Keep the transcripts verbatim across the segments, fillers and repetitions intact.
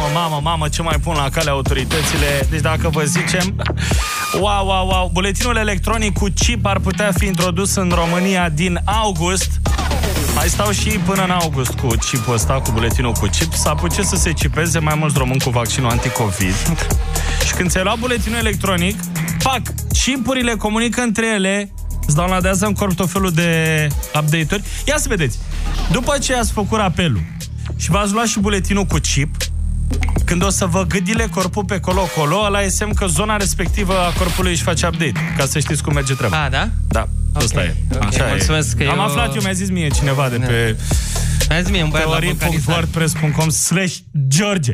mamă, mamă, ce mai pun la cale autoritățile. Deci dacă vă zicem, wow, wow, wow, buletinul electronic cu chip ar putea fi introdus în România din august. Mai stau și până în august cu chipul ăsta, cu buletinul cu chip. S-a apuce să se cipeze mai mulți români cu vaccinul anticovid. Și când ți-ai luat buletinul electronic, pac, chipurile comunică între ele, îți downloadează în corp tot felul de update-uri. Ia să vedeți, după ce ați făcut apelul și v-ați luat și buletinul cu chip, când o să vă gâdile corpul pe colo-colo, ăla e semn că zona respectivă a corpului își face update, ca să știți cum merge treaba. A, da? Da, okay. Asta e. Okay. Așa Mulțumesc e. că Am eu... aflat eu, mi-a zis mie cineva de da. pe... Mi-a zis mie un băiat la vulcanizare. teorii punct wordpress punct com slash George.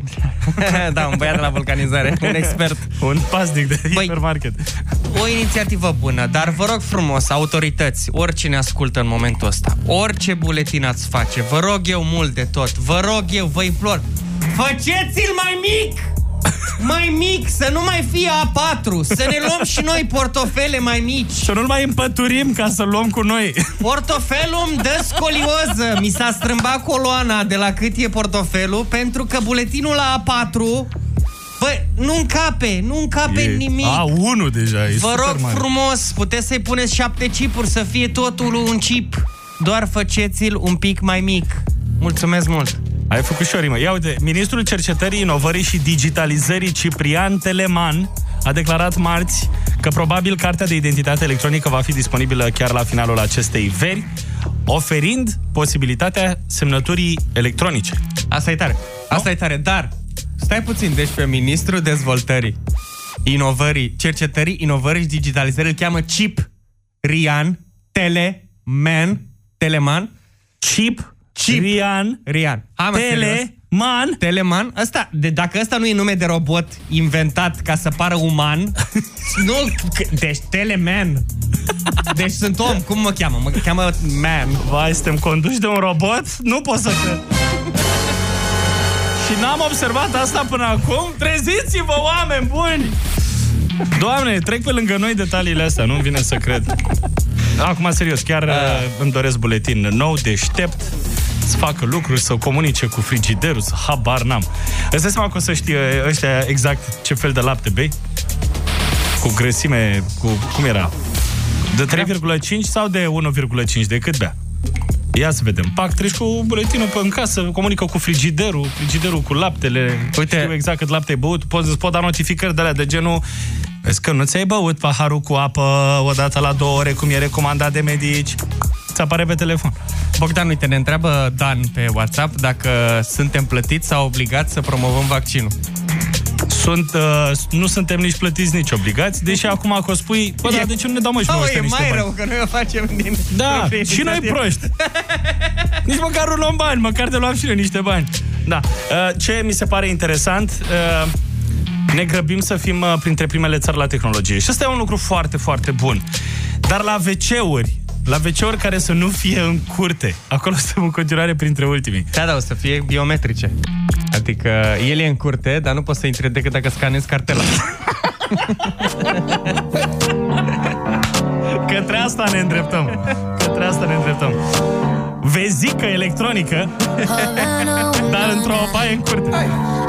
Da, un băiat de la vulcanizare, un expert. Un pasnic de Băi, hipermarket. O inițiativă bună, dar vă rog frumos, autorități, oricine ascultă în momentul ăsta, orice buletin ați face, vă rog eu mult de tot, vă rog eu, vă implor, faceți-l mai mic! Mai mic, să nu mai fie A patru, să ne luăm și noi portofele mai mici. Să nu-l mai împăturim ca să-l luăm cu noi. Portofelul îmi dă scolioză. Mi s-a strâmbat coloana de la cât e portofelul, pentru că buletinul la A patru, bă, nu încape, nu încape e nimic. A unu deja, e Vă rog mare. frumos, puteți să-i puneți șapte chipuri, să fie totul un chip. Doar faceți-l un pic mai mic. Mulțumesc mult. Ai făcut și o rimă. Ia uite, ministrul cercetării, inovării și digitalizării Ciprian Teleman a declarat marți că probabil cartea de identitate electronică va fi disponibilă chiar la finalul acestei veri, oferind posibilitatea semnăturii electronice. Asta e tare. Asta no? e tare, dar stai puțin, deci pe ministrul dezvoltării, inovării, cercetării, inovării și digitalizării îl cheamă Ciprian Teleman, Teleman, Chip Chip. Rian, Rian. Hai, mă, Teleman. Teleman. Asta, de, dacă ăsta nu e nume de robot inventat ca să pară uman, nu, deci Teleman. Deci sunt om, cum mă cheamă? Mă cheamă man. Vai, suntem conduși de un robot? Nu pot să cred. Și n-am observat asta până acum? Treziți-vă, oameni buni! Doamne, trec pe lângă noi detaliile astea, nu-mi vine să cred. Acum, serios, chiar uh. îmi doresc buletin nou, deștept, să facă lucruri, să comunice cu frigiderul, să habar n-am. Îți dai seama că o să știe ăștia exact ce fel de lapte bei? Cu grăsime, cu... cum era? De trei virgulă cinci sau de unu virgulă cinci? De cât bea? Ia să vedem. Pac, treci cu buletinul pe în casă, comunică cu frigiderul, frigiderul cu laptele. Uite, știu exact cât lapte ai băut. Poți, îți pot da notificări de alea de genul: vezi că nu ți-ai băut paharul cu apă odată la două ore, cum e recomandat de medici. Ți apare pe telefon. Bogdan, uite, ne întreabă Dan pe WhatsApp dacă suntem plătiți sau obligați să promovăm vaccinul. Sunt, uh, nu suntem nici plătiți, nici obligați, deși acum că o spui, bă, dar de ce nu ne dau, mă, și noi e niște mai bani? rău că noi o facem din... Da, și noi proști. Nici măcar nu luăm bani, măcar te luam și noi niște bani. Da. Uh, ce mi se pare interesant, uh, ne grăbim să fim uh, printre primele țări la tehnologie. Și ăsta e un lucru foarte, foarte bun. Dar la ve ce-uri, la ve ce-uri care să nu fie în curte, acolo suntem în continuare printre ultimii. Da, da, o să fie biometrice. Adică el e în curte, dar nu poți să intre decât dacă scanezi cartela. Către asta ne îndreptăm. Către asta ne îndreptăm. Vezică electronică, dar într-o baie în curte.